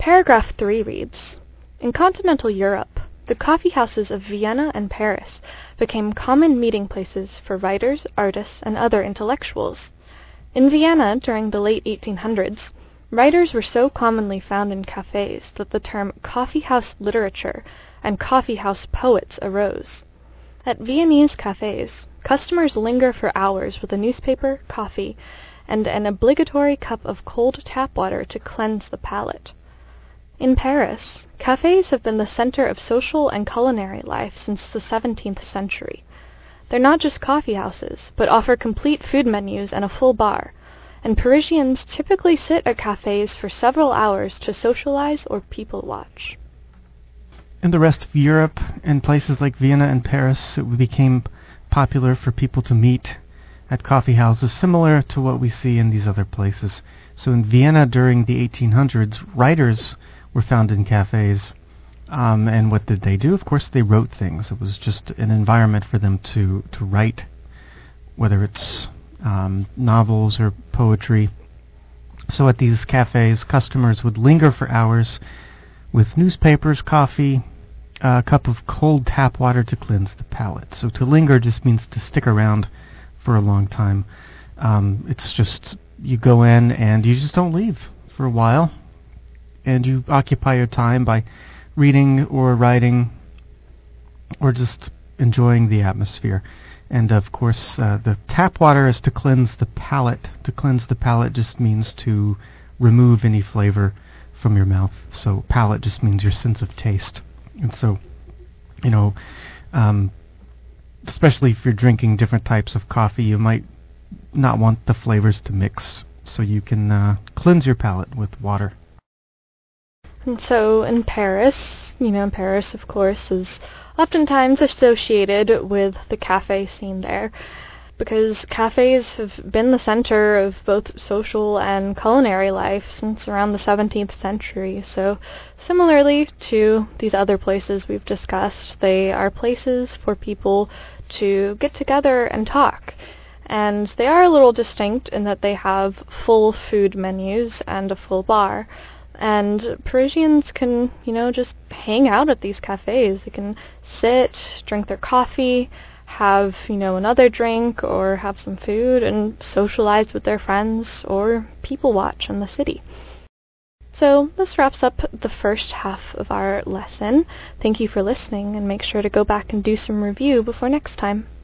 Paragraph 3 reads, "In continental Europe, the coffee houses of Vienna and Paris became common meeting places for writers, artists, and other intellectuals. In Vienna, during the late 1800s, writers were so commonly found in cafes that the term coffee house literature and coffee house poets arose. At Viennese cafes, customers linger for hours with a newspaper, coffee, and an obligatory cup of cold tap water to cleanse the palate. In Paris, cafes have been the center of social and culinary life since the 17th century. They're not just coffee houses, but offer complete food menus and a full bar, and Parisians typically sit at cafes for several hours to socialize or people watch." In the rest of Europe, in places like Vienna and Paris, it became popular for people to meet at coffee houses, similar to what we see in these other places. So in Vienna during the 1800s, writers were found in cafes. And what did they do? Of course, they wrote things. It was just an environment for them to write, whether it's novels or poetry. So at these cafes, customers would linger for hours with newspapers, coffee, a cup of cold tap water to cleanse the palate. So to linger just means to stick around for a long time. It's just you go in and you just don't leave for a while, and you occupy your time by reading or writing or just enjoying the atmosphere. And of course, the tap water is to cleanse the palate. To cleanse the palate just means to remove any flavor from your mouth. So palate just means your sense of taste. And so, especially if you're drinking different types of coffee, you might not want the flavors to mix. So you can cleanse your palate with water. And so in Paris, Paris, of course, is oftentimes associated with the cafe scene there, because cafes have been the center of both social and culinary life since around the 17th century. So similarly to these other places we've discussed, they are places for people to get together and talk. And they are a little distinct in that they have full food menus and a full bar. And Parisians can, just hang out at these cafes. They can sit, drink their coffee, have, another drink, or have some food, and socialize with their friends, or people watch in the city. So this wraps up the first half of our lesson. Thank you for listening, and make sure to go back and do some review before next time.